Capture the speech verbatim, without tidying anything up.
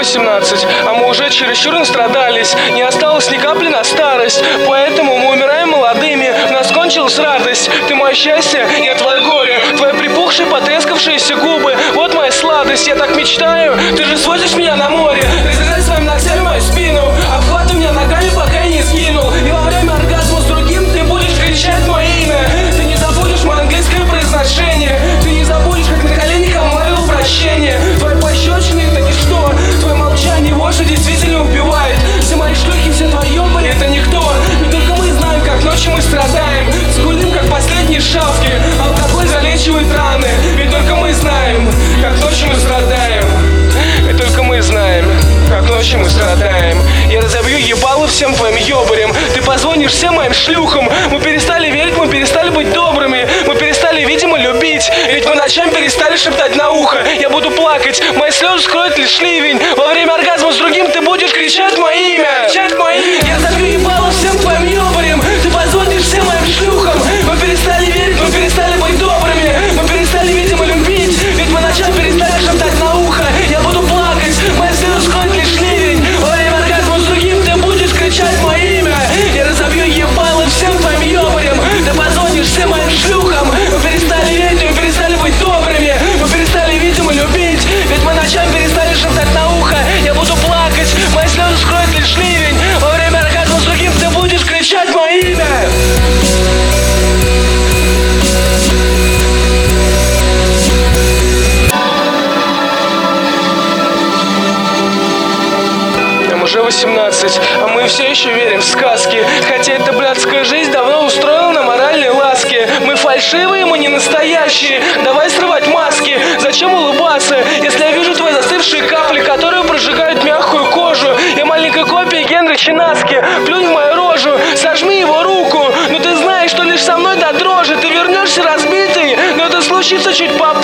восемнадцать, а мы уже чересчур настрадались. Не осталось ни капли на старость, поэтому мы умираем молодыми. У нас кончилась радость. Ты мое счастье, я твое горе. Твои припухшие, потрескавшиеся губы. Вот моя сладость, я так мечтаю. Ты же свозишь меня на море. Разрезай своими ногтями мою спину. Обхватай меня ногами, пока я не сгинул. И во время оргазма с другим ты будешь кричать мое имя. Ты не забудешь мое английское произношение. Ты не забудешь, как на коленях молил прощения. Твои пощечины — это ничто. Твое молчание вот что действительно убивает. Все мои шлюхи, все твои ёбари — это никто. И только мы знаем, как ночью мы страдаем. Скулим, как последние шавки. Алкоголь залечивает раны. Ведь только мы знаем, как ночью мы страдаем. И только мы знаем, как ночью мы страдаем. Я разобью ебало всем твоим ёбарям. Ты позвонишь всем моим шлюхам. Мы перестали верить, мы перестали быть добрыми. Мы перестали, видимо, любить. Ведь мы ночами перестали шептать на ухо. Я буду плакать, мои слезы скроют лишь ливень. Во время оргазма с другим ты будешь кричать мое имя. Кричать мое имя. Я разобью ебало всем твоим ёбарям. Ты позвонишь всем моим шлюхам. Мы перестали верить, мы перестали быть добрыми. Мы перестали, видимо, любить. Ведь мы ночами перестали шептать на ухо. Я буду плакать, мои слезы скроют лишь ливень. Во время оргазма с другим ты будешь кричать мое имя. Я разобью ебало всем твоим ёбарям. Ты позвонишь всем моим шлюхам. Мы перестали верить, мы перестали быть добрыми. Мы перестали, видимо, любить. Ведь мы ночами перестали шептать на ухо. Я буду плакать, мои слезы скроют лишь ливень. Во время оргазма с другим ты будешь кричать мое имя. Уже восемнадцать, а мы все еще верим в сказки. Хотя эта блядская жизнь давно устроила на моральной ласке. Мы фальшивые, мы не настоящие. Давай срывать маски. Зачем улыбаться, если я вижу твои застывшие капли, которые прожигают мягкую кожу? Я маленькая копия Генри Чинаски. Плюнь в мою рожу, сожми его руку. Но ты знаешь, что лишь со мной до дрожи. Ты вернешься разбитый, но это случится чуть попозже.